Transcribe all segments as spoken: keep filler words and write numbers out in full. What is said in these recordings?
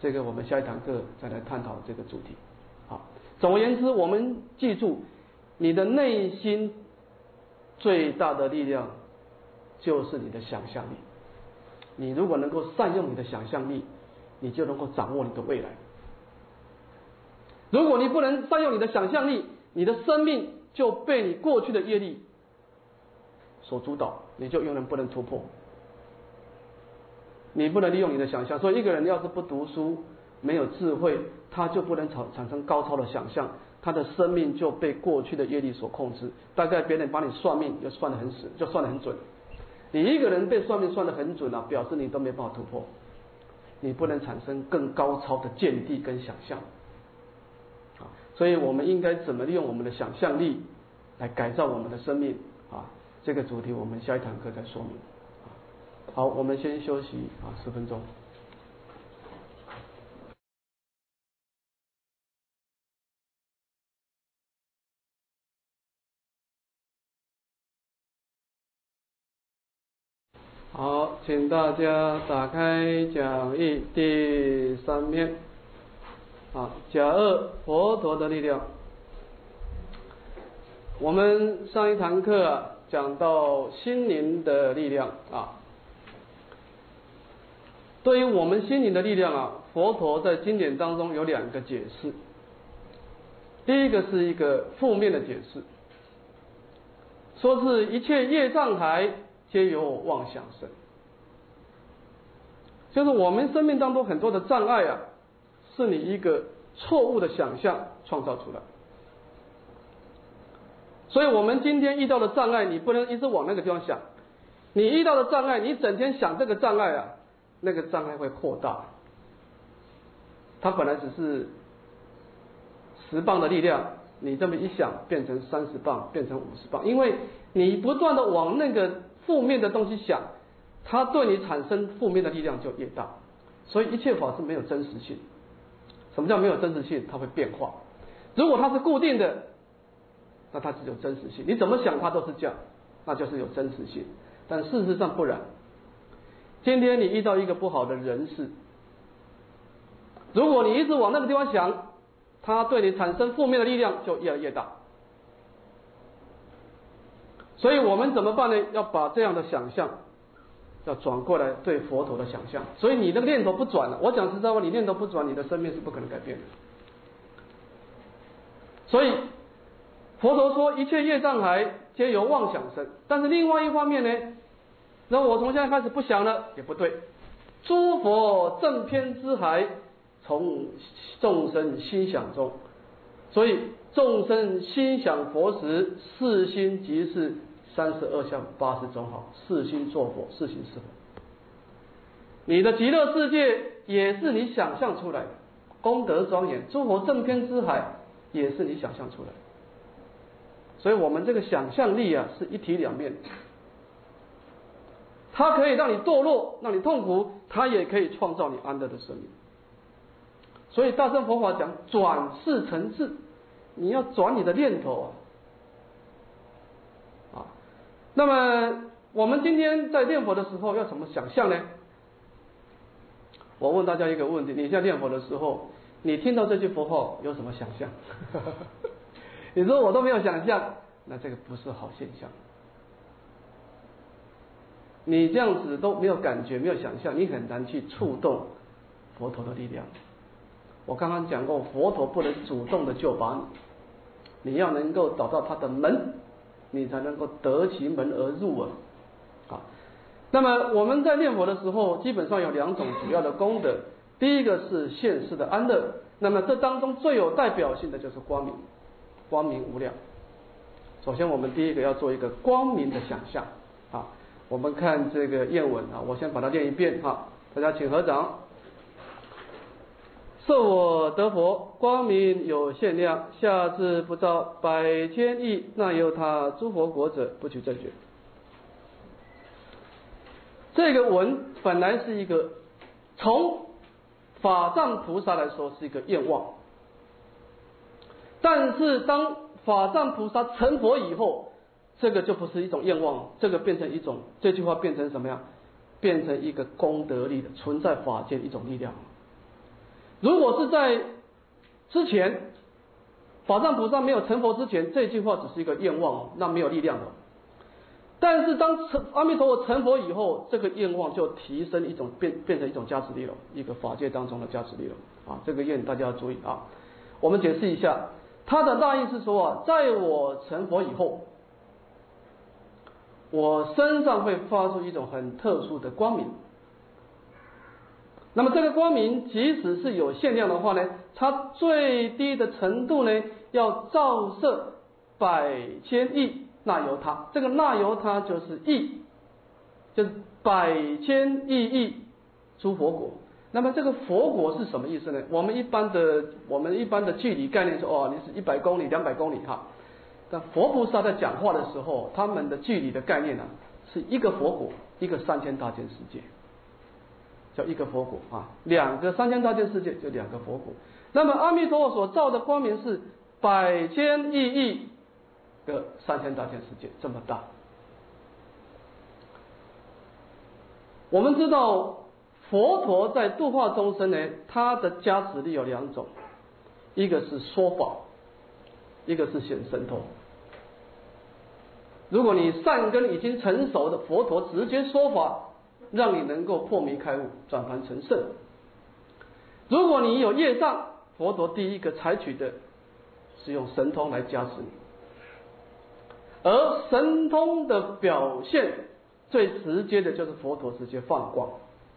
这个我们下一堂课再来探讨这个主题。好，总而言之，我们记住，你的内心最大的力量就是你的想象力。你如果能够善用你的想象力，你就能够掌握你的未来。如果你不能善用你的想象力，你的生命就被你过去的业力所主导，你就永远不能突破。你不能利用你的想象，所以一个人要是不读书，没有智慧，他就不能产产生高超的想象，他的生命就被过去的业力所控制。大概别人帮你算命，就算得很死，就算得很准。你一个人被算命算得很准啊，表示你都没办法突破，你不能产生更高超的见地跟想象。所以我们应该怎么利用我们的想象力来改造我们的生命啊？这个主题我们下一堂课再说明。好，我们先休息啊十分钟。好，请大家打开讲义第三篇。啊，甲二佛陀的力量。我们上一堂课啊讲到心灵的力量啊。对于我们心灵的力量啊，佛陀在经典当中有两个解释。第一个是一个负面的解释，说是一切业障海皆由妄想生，就是我们生命当中很多的障碍啊，是你一个错误的想象创造出来。所以我们今天遇到的障碍，你不能一直往那个地方想。你遇到的障碍，你整天想这个障碍啊，那个障碍会扩大。它本来只是十磅的力量，你这么一想，变成三十磅，变成五十磅，因为你不断的往那个负面的东西想，它对你产生负面的力量就越大。所以一切法是没有真实性。什么叫没有真实性？它会变化。如果它是固定的，那它只有真实性，你怎么想它都是这样，那就是有真实性。但事实上不然。今天你遇到一个不好的人事，如果你一直往那个地方想，它对你产生负面的力量就越来越大。所以我们怎么办呢？要把这样的想象要转过来对佛陀的想象。所以你那个念头不转了，我讲实在话，你念头不转，你的生命是不可能改变的。所以佛陀说一切业障海皆由妄想生，但是另外一方面呢，那我从现在开始不想了也不对。诸佛正偏之海从众生心想中，所以众生心想佛时，四心即是三十二相八十种好，四心作佛，四心是佛。你的极乐世界也是你想象出来的，功德庄严，诸佛正偏之海也是你想象出来的。所以我们这个想象力啊，是一体两面，它可以让你堕落，让你痛苦，它也可以创造你安乐的生命。所以大乘佛法讲转世成智，你要转你的念头啊。啊，那么我们今天在念佛的时候要怎么想象呢？我问大家一个问题，你在念佛的时候，你听到这句佛号有什么想象？你说我都没有想象，那这个不是好现象。你这样子都没有感觉，没有想象，你很难去触动佛陀的力量。我刚刚讲过，佛陀不能主动的救拔你，你要能够找到他的门，你才能够得其门而入啊。啊，那么我们在念佛的时候，基本上有两种主要的功德。第一个是现世的安乐，那么这当中最有代表性的就是光明，光明无量。首先我们第一个要做一个光明的想象啊。我们看这个谚文啊，我先把它念一遍哈，大家请合掌。设我得佛，光明有限量，下至不照百千亿，那由他诸佛国者，不取正觉。这个文本来是一个从法藏菩萨来说是一个愿望，但是当法藏菩萨成佛以后，这个就不是一种愿望，这个变成一种，这句话变成什么样？变成一个功德力的存在法界的一种力量。 如果是在之前法藏菩萨没有成佛之前，这句话只是一个愿望，那没有力量的。但是当成阿弥陀佛成佛以后，这个愿望就提升一种变变成一种加持力了，一个法界当中的加持力了啊！这个愿大家要注意啊。我们解释一下，它的大意是说啊，在我成佛以后，我身上会发出一种很特殊的光明。那么这个光明即使是有限量的话呢，它最低的程度呢，要照射百千亿那由他，这个那由他就是亿，就是百千亿亿诸佛国。那么这个佛国是什么意思呢？我们一般的我们一般的距离概念说，哦，你是一百公里、两百公里哈。但佛菩萨在讲话的时候，他们的距离的概念呢、啊，是一个佛国，一个三千大千世界，叫一个佛国啊，两个三千大千世界就两个佛国。那么阿弥陀佛所照的光明是百千亿亿的三千大千世界这么大。我们知道佛陀在度化众生呢，他的加持力有两种，一个是说法，一个是显神通。如果你善根已经成熟的，佛陀直接说法，让你能够破迷开悟，转凡成圣。如果你有业障，佛陀第一个采取的是用神通来加持你，而神通的表现最直接的就是佛陀直接放光。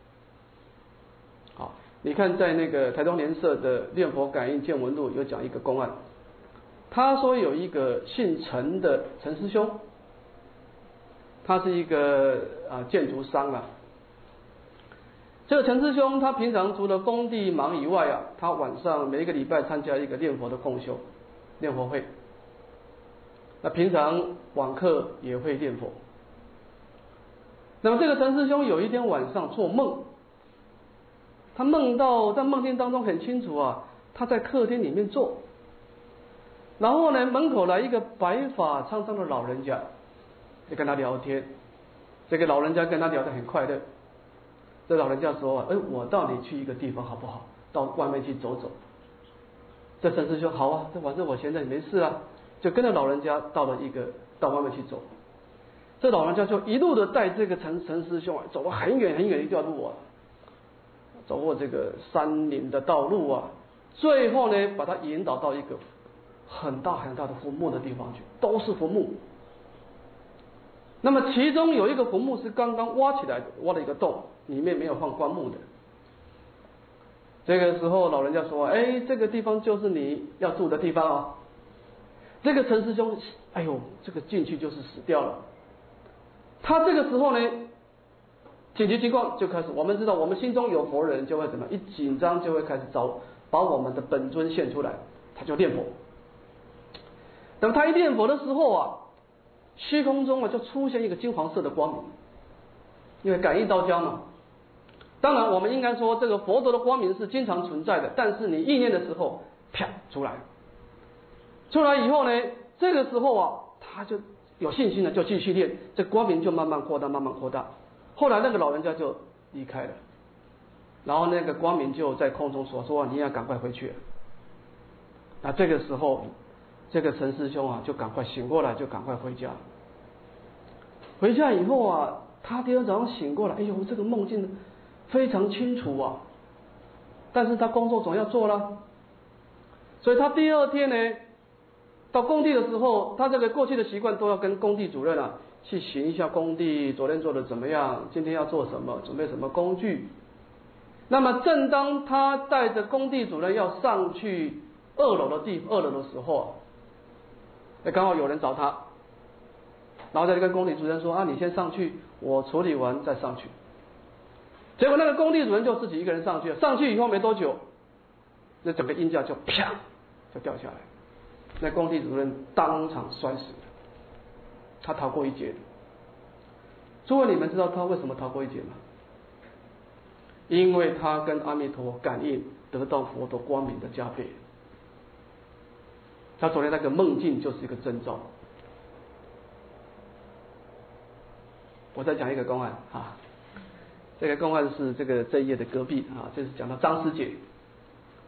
好，你看在那个台东莲社的《念佛感应见闻录》有讲一个公案，他说有一个姓陈的陈师兄，他是一个啊建筑商啊。这个陈师兄他平常除了工地忙以外啊，他晚上每一个礼拜参加一个念佛的共修念佛会，那平常晚课也会念佛。那么这个陈师兄有一天晚上做梦，他梦到在梦境当中很清楚啊，他在客厅里面坐，然后呢门口来一个白发苍苍的老人家，就跟他聊天。这个老人家跟他聊得很快乐。这老人家说：“哎，我带你去一个地方好不好？到外面去走走。”这陈师兄好啊，这反正我现在没事啊，就跟着老人家到了一个到外面去走。这老人家就一路的带这个陈陈师兄啊，走了很远很远一段路啊，走过这个山林的道路啊，最后呢，把他引导到一个很大很大的坟墓的地方去，都是坟墓。那么其中有一个坟墓是刚刚挖起来的，挖了一个洞，里面没有放棺木的。这个时候老人家说：“哎，这个地方就是你要住的地方啊。”这个陈师兄，哎呦，这个进去就是死掉了。他这个时候呢，紧急情况就开始，我们知道我们心中有佛人就会怎么样，一紧张就会开始找把我们的本尊现出来，他就念佛。等他一念佛的时候啊，虚空中啊就出现一个金黄色的光明，因为感应道交嘛。当然我们应该说这个佛陀的光明是经常存在的，但是你意念的时候啪出来，出来以后呢，这个时候啊他就有信心了，就继续念，这光明就慢慢扩大慢慢扩大。后来那个老人家就离开了，然后那个光明就在空中说说你要赶快回去了。那这个时候这个陈师兄啊就赶快醒过来，就赶快回家。回家以后啊，他第二天早上醒过来，哎呦，这个梦境非常清楚啊，但是他工作总要做啦，所以他第二天呢到工地的时候，他这个过去的习惯都要跟工地主任啊去询一下工地昨天做的怎么样，今天要做什么，准备什么工具。那么正当他带着工地主任要上去二楼的地二楼的时候啊，哎，刚好有人找他，然后再跟工地主任说啊，你先上去，我处理完再上去。结果那个工地主任就自己一个人上去了，上去以后没多久，那整个鹰架就啪就掉下来，那工地主任当场摔死了，他逃过一劫。诸位，你们知道他为什么逃过一劫吗？因为他跟阿弥陀佛感应，得到佛陀光明的加倍。他昨天那个梦境就是一个征兆。我再讲一个公案啊，这个公案是这个这一页的隔壁啊，就是讲到张师姐。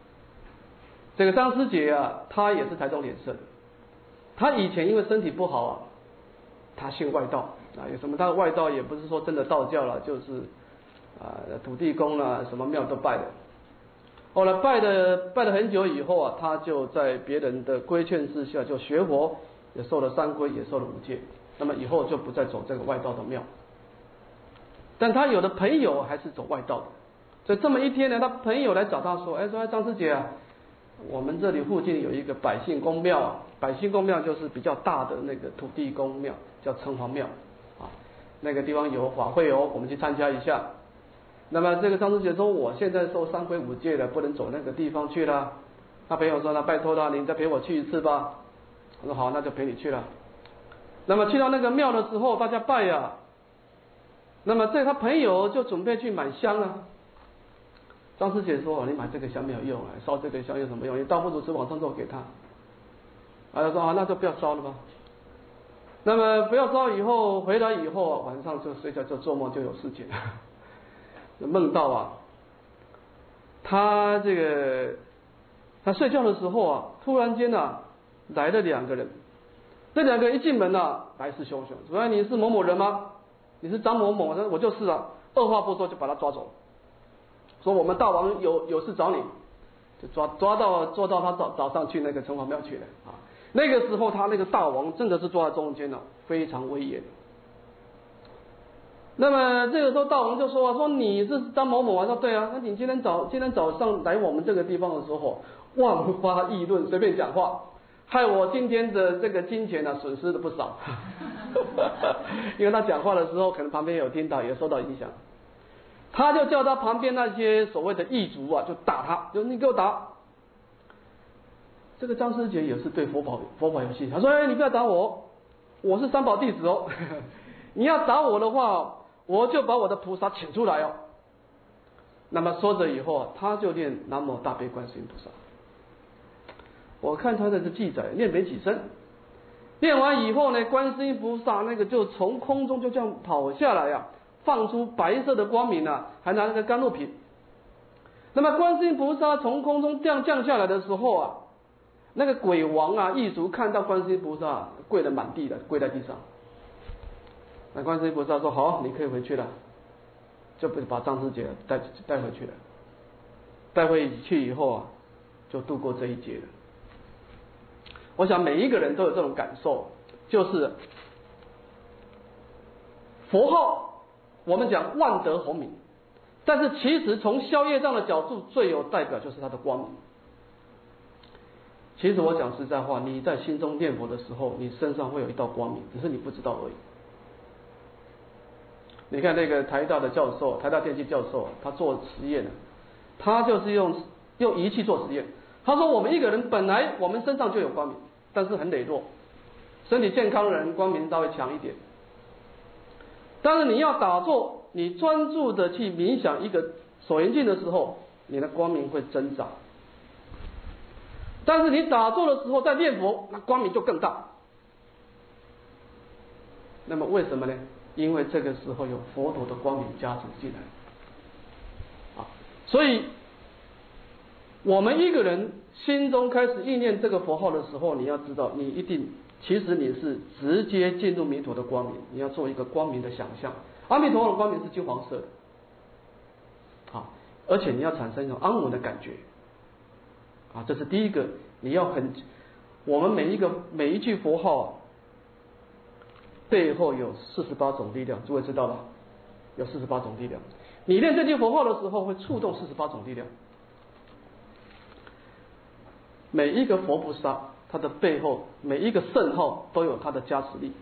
这个张师姐啊，她也是台中脸社的，她以前因为身体不好啊，她信外道啊，有什么她的外道也不是说真的道教了，就是啊土地公啦，什么庙都拜的。后来拜的拜了很久以后啊，他就在别人的规劝之下就学佛，也受了三皈，也受了五戒。那么以后就不再走这个外道的庙。但他有的朋友还是走外道的，所以这么一天呢，他朋友来找他说：“哎，说张师姐啊，我们这里附近有一个百姓公庙啊，百姓公庙就是比较大的那个土地公庙，叫城隍庙啊，那个地方有法会哦，我们去参加一下。”那么这个张师姐说：“我现在受三皈五戒了，不能走那个地方去了。”他朋友说：“那拜托他，您再陪我去一次吧。”我说：“好，那就陪你去了。”那么去到那个庙的时候，大家拜呀、啊。那么这他朋友就准备去买香了。张师姐说：“你买这个香没有用啊，烧这个香有什么用？你倒不如是往上走给他。”啊，他说：“啊，那就不要烧了吧。”那么不要烧以后，回来以后晚上就睡觉，就做梦就有事情。梦到啊，他这个他睡觉的时候啊，突然间啊来了两个人，这两个人一进门啊，来势汹汹，说：“你是某某人吗？你是张某某？”我说：“我就是啊。”二话不说就把他抓走，说：“我们大王有有事找你。”就抓抓到抓到他早早上去那个城隍庙去了啊。那个时候他那个大王真的是坐在中间了、啊，非常威严。那么这个时候大王就说啊，说你是张某某啊，说对啊，那你今天早今天早上来我们这个地方的时候，万发议论，随便讲话，害我今天的这个金钱呢、啊、损失了不少。因为他讲话的时候，可能旁边有听到，也受到影响，他就叫他旁边那些所谓的异族啊，就打他，就你给我打。这个张师姐也是对佛法佛法有信，他说：“哎，你不要打我，我是三宝弟子哦，你要打我的话。”我就把我的菩萨请出来哦。那么说着以后啊，他就念南无大悲观世音菩萨。我看他的这记载，念没几声，念完以后呢，观世音菩萨那个就从空中就这样跑下来啊，放出白色的光明啊，还拿那个甘露瓶。那么观世音菩萨从空中降降下来的时候啊，那个鬼王啊异族看到观世音菩萨跪得满地的，跪在地上。那观世音菩萨说：“好，你可以回去了。”就把张师姐带带回去了。带回去以后啊，就度过这一劫了。我想每一个人都有这种感受，就是佛号，我们讲万德洪明，但是其实从消业障的角度，最有代表就是它的光明。其实我讲实在话，你在心中念佛的时候，你身上会有一道光明，只是你不知道而已。你看那个台大的教授，台大电机教授，他做实验的，他就是用用仪器做实验。他说我们一个人本来我们身上就有光明，但是很羸弱，身体健康的人光明稍微强一点。但是你要打坐，你专注的去冥想一个所缘境的时候，你的光明会增长。但是你打坐的时候在念佛，那光明就更大。那么为什么呢？因为这个时候有佛陀的光明加持进来，啊，所以我们一个人心中开始意念这个佛号的时候，你要知道，你一定其实你是直接进入弥陀的光明，你要做一个光明的想象。阿弥陀佛的光明是金黄色的，啊，而且你要产生一种安稳的感觉，啊，这是第一个，你要很，我们每一个每一句佛号啊，背后有四十八种力量，诸位知道吧？有四十八种力量。你念这句佛号的时候，会触动四十八种力量。每一个佛菩萨，他的背后每一个圣号都有他的加持力。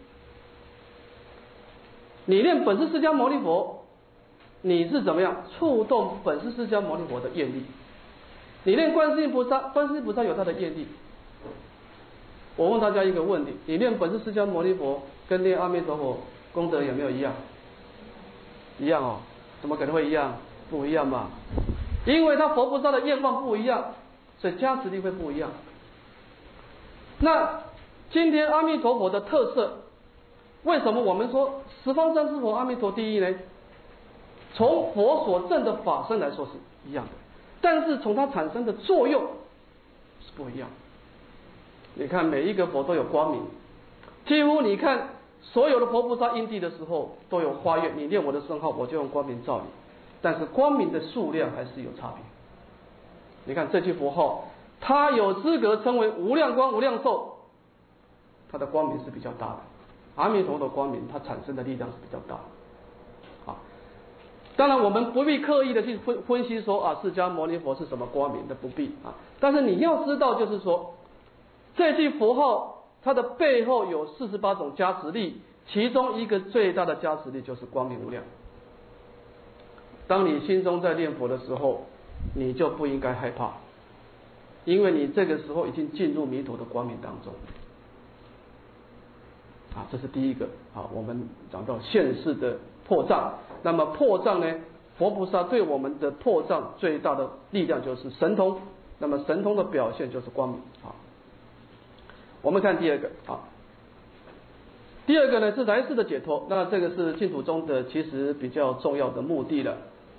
你念本师释迦牟尼佛，你是怎么样触动本师释迦牟尼佛的业力？你念观世音菩萨，观世音菩萨有他的业力。我问大家一个问题：你念本师释迦牟尼佛跟念阿弥陀佛功德有没有一样？一样哦，怎么可能会一样？不一样嘛，因为他佛菩萨的愿望不一样，所以加持力会不一样。那今天阿弥陀佛的特色，为什么我们说十方三世佛阿弥陀第一呢？从佛所证的法身来说是一样的，但是从它产生的作用是不一样。你看每一个佛都有光明，几乎你看所有的佛菩萨因地的时候都有发愿，你念我的圣号，我就用光明照你。但是光明的数量还是有差别。你看这句佛号，它有资格称为无量光无量寿，它的光明是比较大的。阿弥陀的光明，它产生的力量是比较大的。好，当然我们不必刻意的去分分析说啊，释迦牟尼佛是什么光明的，不必啊。但是你要知道，就是说这句佛号它的背后有四十八种加持力，其中一个最大的加持力就是光明无量。当你心中在念佛的时候，你就不应该害怕，因为你这个时候已经进入弥陀的光明当中。啊，这是第一个。好，我们讲到现世的破障，那么破障呢，佛菩萨对我们的破障最大的力量就是神通，那么神通的表现就是光明。好，我们看第二个。好，第二个呢是来世的解脱，那这个是净土中的其实比较重要的目的了。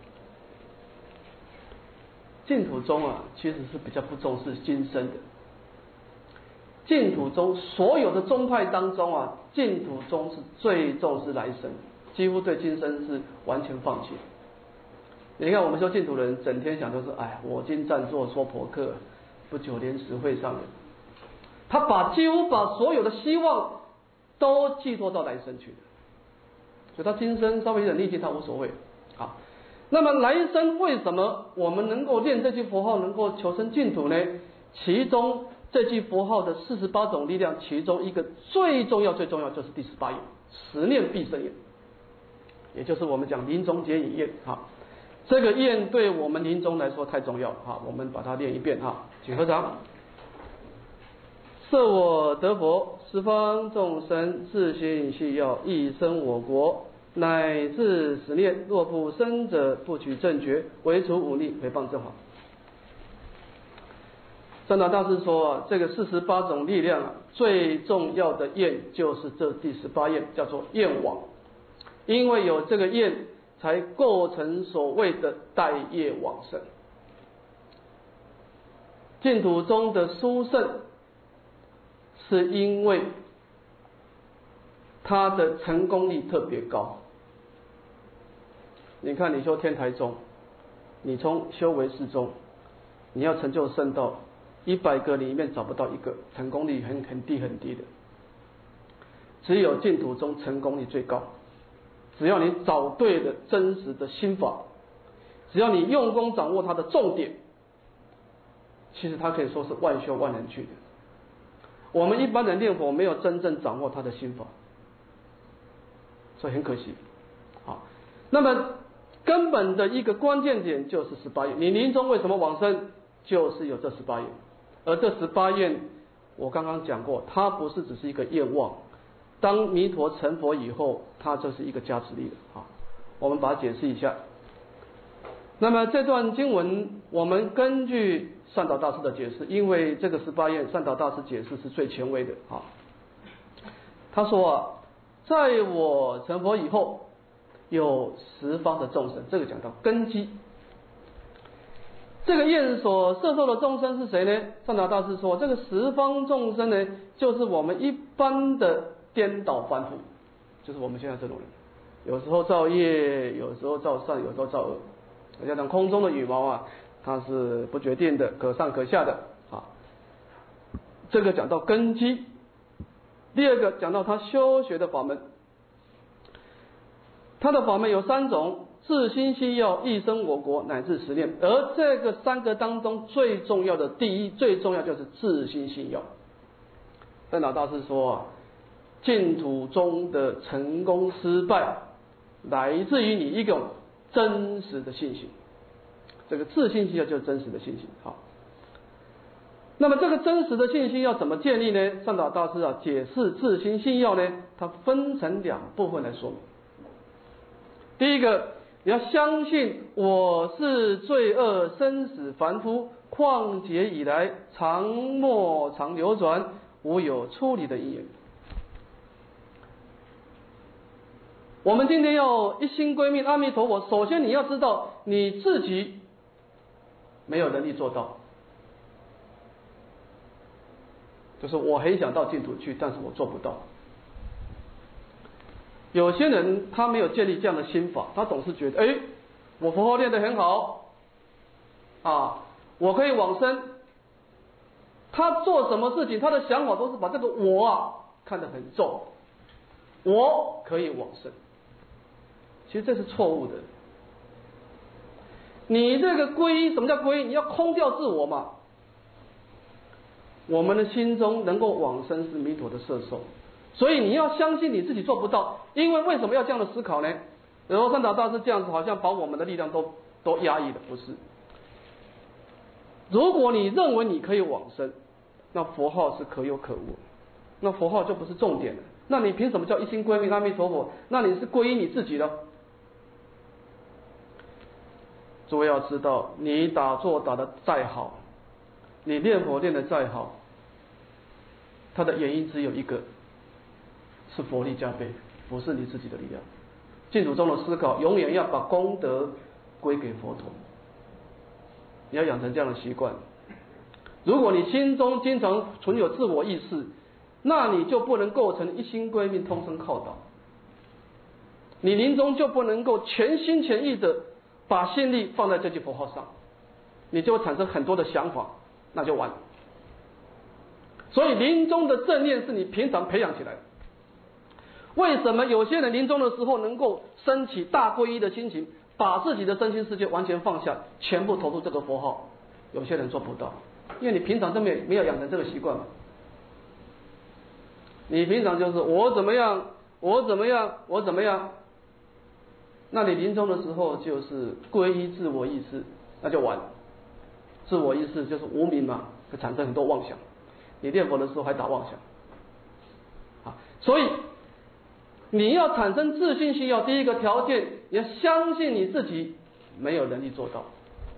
净土中啊，其实是比较不重视今生的。净土中所有的宗派当中啊，净土中是最重视来生，几乎对今生是完全放弃。你看我们说净土人整天想就是，哎，我今暂坐说婆客，不久莲实会上人。他把几乎把所有的希望都寄托到来生去的，所以他今生稍微有点逆境他无所谓。好，那么来生为什么我们能够念这句佛号能够求生净土呢？其中这句佛号的四十八种力量，其中一个最重要最重要就是第十八愿，十念必生愿，也就是我们讲临终结引愿。好，这个愿对我们临终来说太重要。好，我们把它念一遍。哈，请合掌。设我得佛，十方众生自心系要，益生我国，乃至十念，若不生者，不取正觉，唯除忤逆，诽谤正法。三岛大师说啊，这个四十八种力量啊，最重要的愿就是这第十八愿，叫做愿往。因为有这个愿，才构成所谓的带业往生。净土中的殊胜，是因为他的成功率特别高。你看，你修天台宗，你从修唯识宗，你要成就圣道，一百个里面找不到一个，成功率很很低很低的。只有净土中成功率最高。只要你找对了真实的心法，只要你用功掌握它的重点，其实它可以说是万修万能去的。我们一般人念佛没有真正掌握他的心法，所以很可惜。好，那么根本的一个关键点就是十八愿。你临终为什么往生，就是有这十八愿。而这十八愿，我刚刚讲过，它不是只是一个愿望。当弥陀成佛以后，它就是一个加持力的。好，我们把它解释一下。那么这段经文，我们根据善导大师的解释，因为这个十八愿善导大师解释是最权威的。好，他说啊，在我成佛以后，有十方的众生，这个讲到根基。这个愿所摄受的众生是谁呢？善导大师说，这个十方众生呢，就是我们一般的颠倒凡夫，就是我们现在这种人，有时候造业，有时候造善，有时候造恶。就像空中的羽毛啊，它是不决定的，可上可下的啊。这个讲到根基。第二个讲到他修学的法门，他的法门有三种：自心系要、益生我国，乃至十念。而这个三个当中最重要的，第一最重要就是自心系要。善导大师说啊，净土中的成功失败，来自于你一种真实的信心。这个自信心要就是真实的信心。好，那么这个真实的信心要怎么建立呢？善导大师啊解释自心信要呢，它分成两部分来说明。第一个，你要相信我是罪恶生死凡夫，况劫以来常莫常流转，无有出离的因缘。我们今天要一心归命阿弥陀佛，首先你要知道你自己没有能力做到， 就是我很想到净土去，但是我做不到。有些人他没有建立这样的心法，他总是觉得，哎，我佛号练得很好，啊，我可以往生。他做什么事情，他的想法都是把这个我啊看得很重，我可以往生。其实这是错误的。你这个皈依，什么叫皈依？你要空掉自我嘛。我们的心中能够往生是弥陀的摄受，所以你要相信你自己做不到。因为为什么要这样的思考呢？然后三岛大师这样子好像把我们的力量都都压抑了，不是？如果你认为你可以往生，那佛号是可有可无，那佛号就不是重点了。那你凭什么叫一心归命阿弥陀佛？那你是皈依你自己了。诸位要知道，你打坐打得再好，你念佛念得再好，它的原因只有一个，是佛力加倍，不是你自己的力量。净土中的思考永远要把功德归给佛陀，你要养成这样的习惯。如果你心中经常存有自我意识，那你就不能构成一心归命通身靠倒，你临终就不能够全心全意的把心力放在这句佛号上，你就会产生很多的想法，那就完了。所以临终的正念是你平常培养起来的。为什么有些人临终的时候能够升起大皈依的心情，把自己的身心世界完全放下，全部投入这个佛号？有些人做不到，因为你平常都没有没有养成这个习惯嘛。你平常就是我怎么样，我怎么样，我怎么样，那你临终的时候就是皈依自我意识，那就完了。自我意识就是无明嘛，会产生很多妄想。你念佛的时候还打妄想，啊，所以你要产生自信心，要第一个条件，你要相信你自己没有能力做到。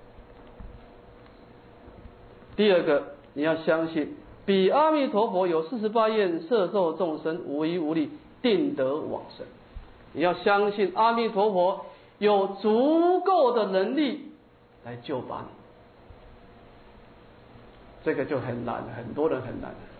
第二个，你要相信彼阿弥陀佛有四十八愿摄受众生，无依无力，定得往生。你要相信阿弥陀佛有足够的能力来救拔你。这个就很难，很多人很难。